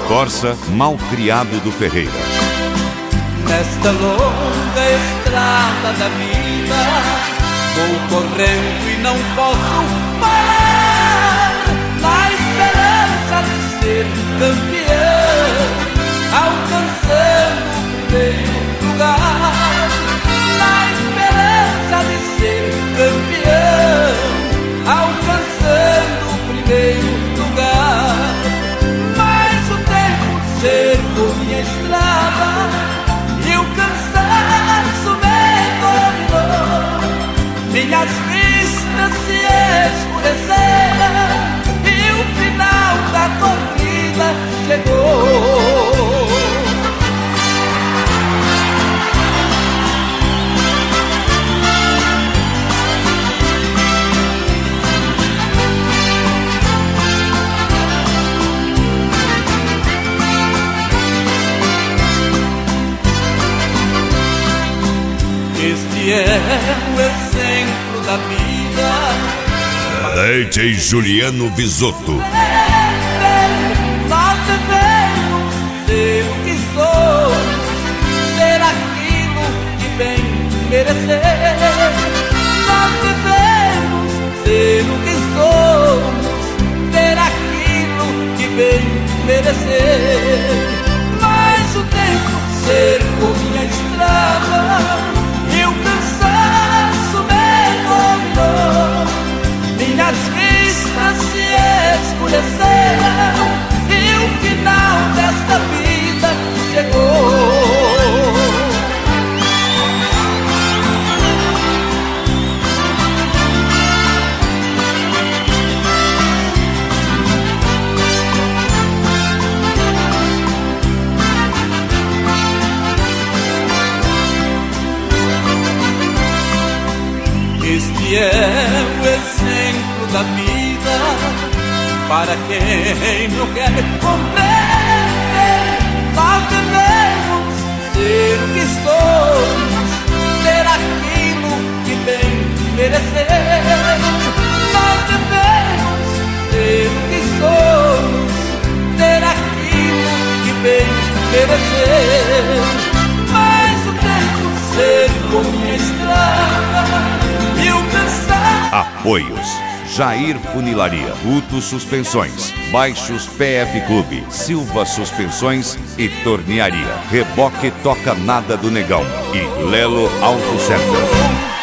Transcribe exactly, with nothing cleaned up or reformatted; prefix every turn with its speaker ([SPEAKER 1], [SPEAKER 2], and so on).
[SPEAKER 1] Corsa Malcriado do Ferreira.
[SPEAKER 2] Nesta longa estrada da vida, vou correndo e não posso parar, na esperança de ser campeão, alcançando o primeiro lugar. Na esperança de ser campeão, alcançando o primeiro lugar. Mas o tempo cercou minha estrada e o cansaço me dominou. Minhas vistas se escureceram e o final da corrida chegou. Este é o exemplo da vida.
[SPEAKER 1] D J Juliano Bisotto.
[SPEAKER 2] Nós devemos ser o que somos, ser aquilo que bem merecer. Nós devemos ser o que somos, ser aquilo que bem merecer. Mas o tempo cercou minha estrada e o cansaço me dominou. Minhas vistas se escureceram e o final desta vida chegou. Este é o exemplo da vida para quem não quer compreender. Nós devemos ser o que somos, ser aquilo que bem merecer. Nós devemos ser o que somos, ser aquilo que bem merecer. Mas o tempo cercou minha estrada e o cansaço.
[SPEAKER 1] Apoios: Jair Funilaria, Uto Suspensões, Baixos P F Clube, Silva Suspensões e Tornearia, Reboque Toca Nada do Negão e Lelo Auto Center.